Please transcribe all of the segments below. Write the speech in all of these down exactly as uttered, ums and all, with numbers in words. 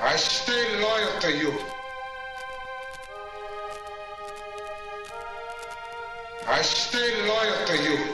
I stay loyal to you. I stay loyal to you.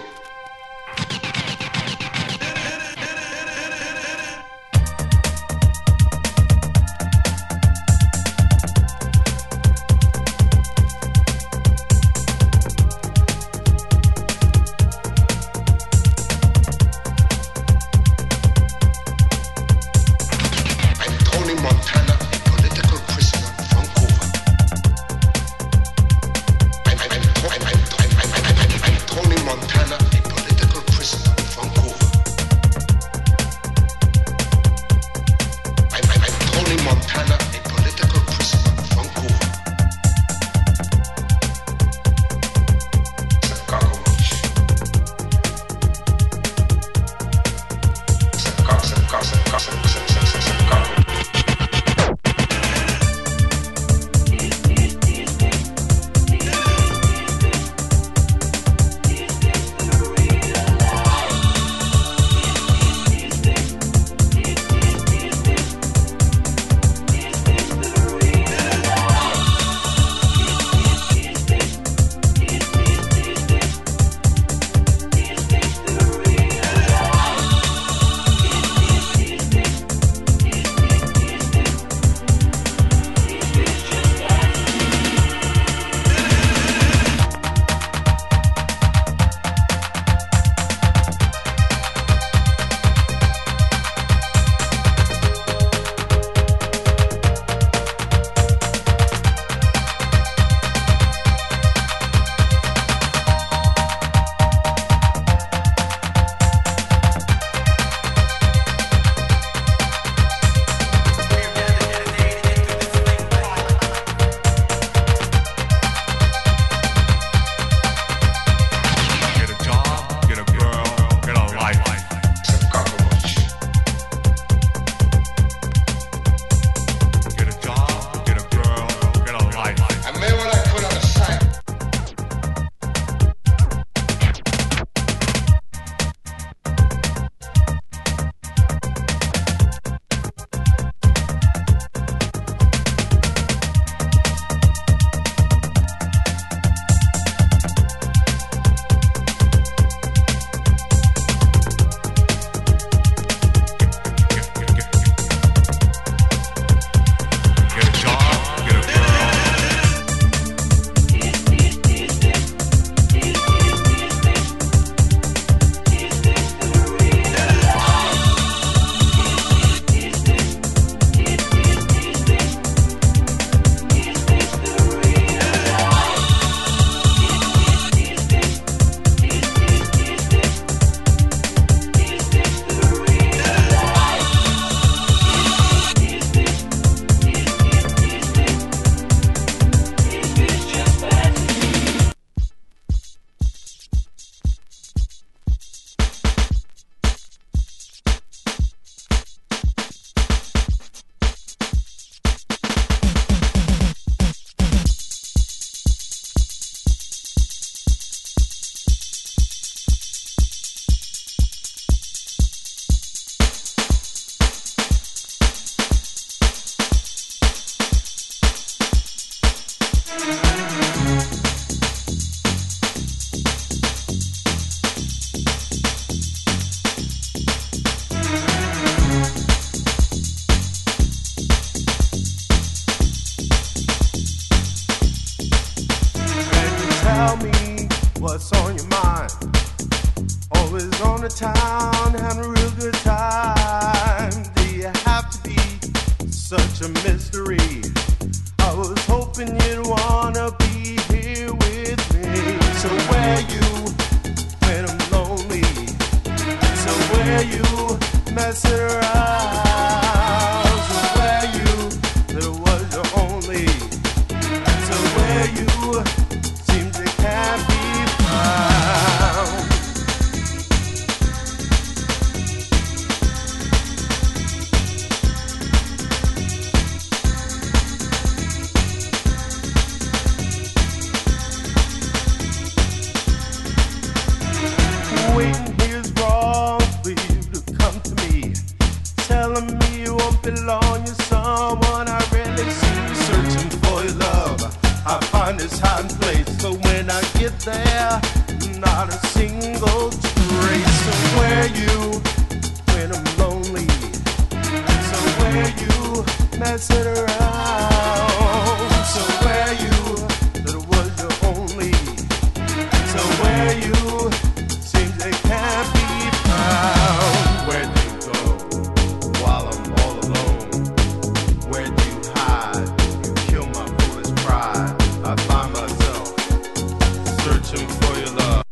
belong, your son. someone I rarely see, searching for your love. I find this hiding place, so when I get there, not a single trace. So where you when I'm lonely? So where you messing around? So where you that it was your only? So where you seems they can't be found? Where do you go while I'm all alone? Where do you hide? You kill my foolish pride. I find myself searching for your love.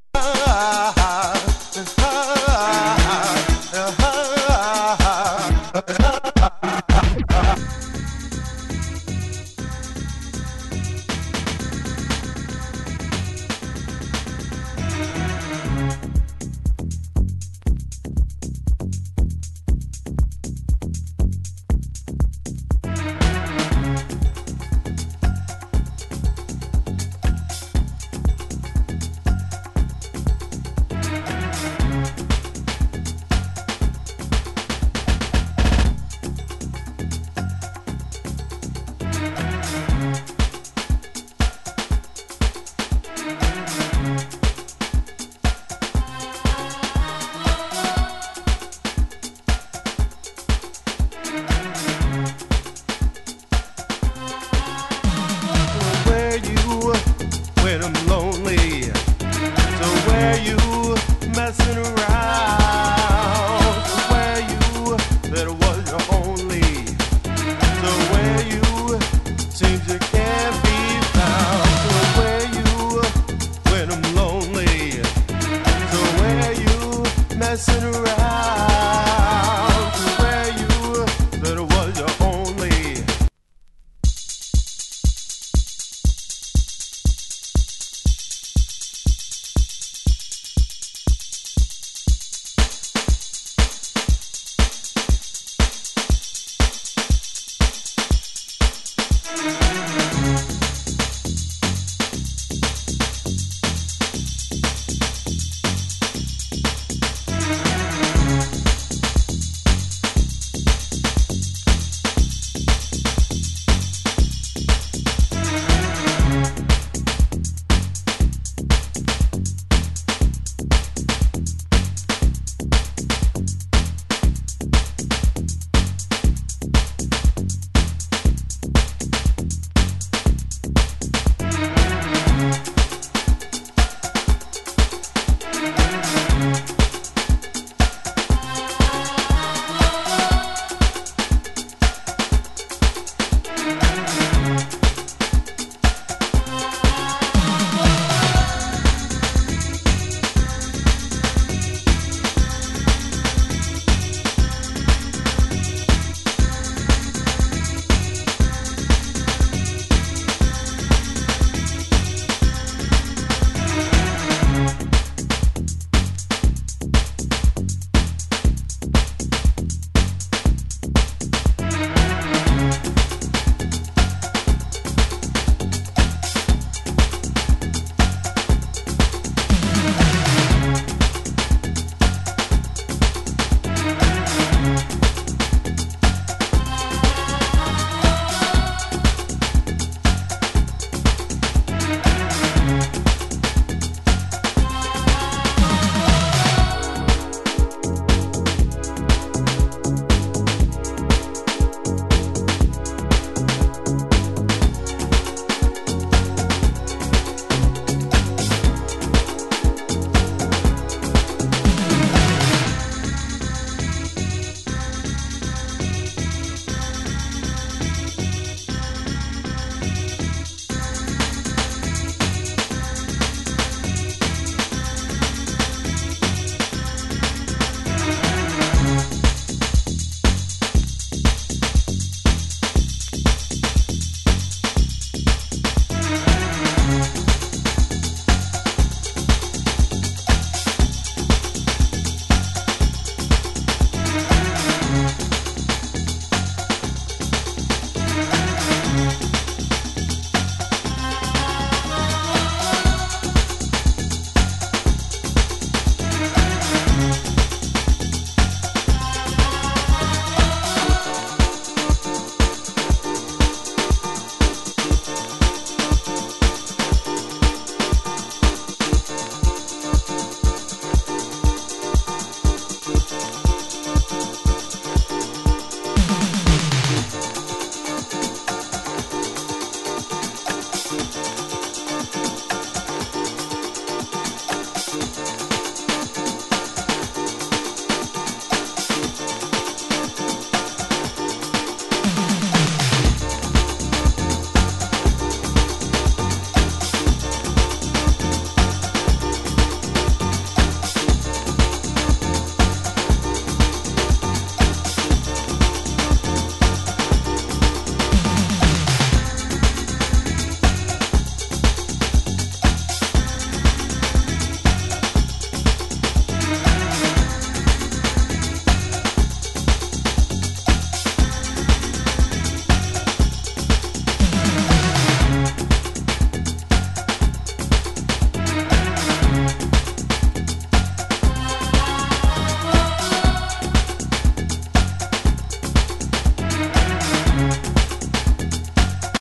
When I'm lonely, so where you messing around? So where you that was your only? So where you seems you can't be found? So where you when I'm lonely? So where you messing around?